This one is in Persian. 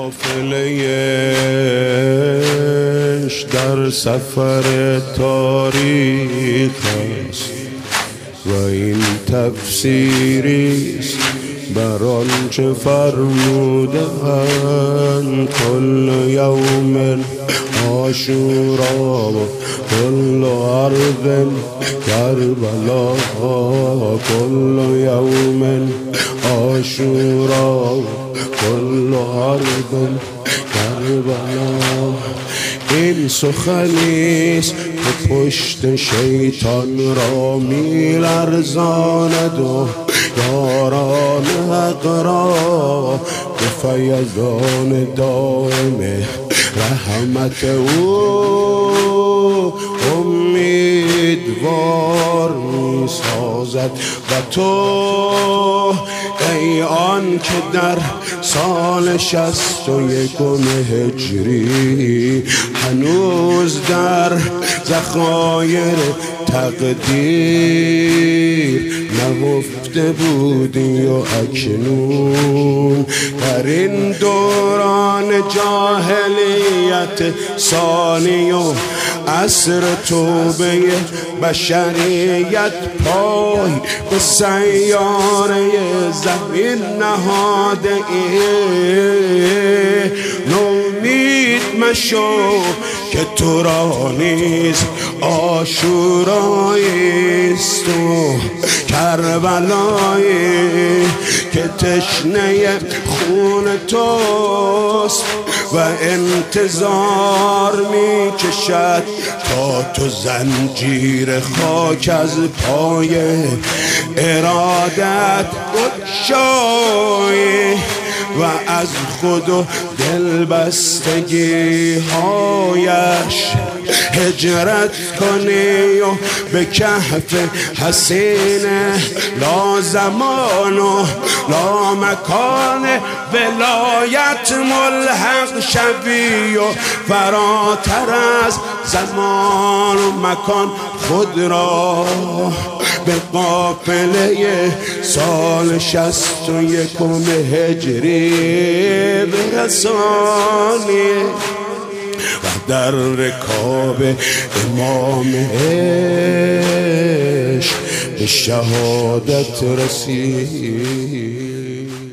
قافله‌اش در سفر تاریخ است و این تفسیریست بر آنچه فرمودند کل یوم عاشورا کل ارض کربلا کل یوم عاشورا کل ارض کربلا. این سخنیست که پشت شیطان را می‌لرزاند و یاران حق را به فیضان دائم رحمت او امیدوار می‌سازد. و تو ای آن که در سال 61 هجری هنوز در ذخایر تقدیر نهفته بودی و اکنون در این دوران جاهلیت ثانی و عصر توبه بشریت پای به سیاره زمین نهاده ای. نومید مشو که تو را نیز عاشوراییست و کربلایی که تشنه خون توست و انتظار می کشد تا تو زنجیر خاک از پای ارادت بگشایی و از خود و دلبستگی هایش هجرت کنی و به کهف حسین لا زمان و لا مکان ولایت ملحق شوی و فراتر از زمان و مکان خود را به قافله سال 61 هجری برسانی و در رکاب امام عشق به شهادت رسید.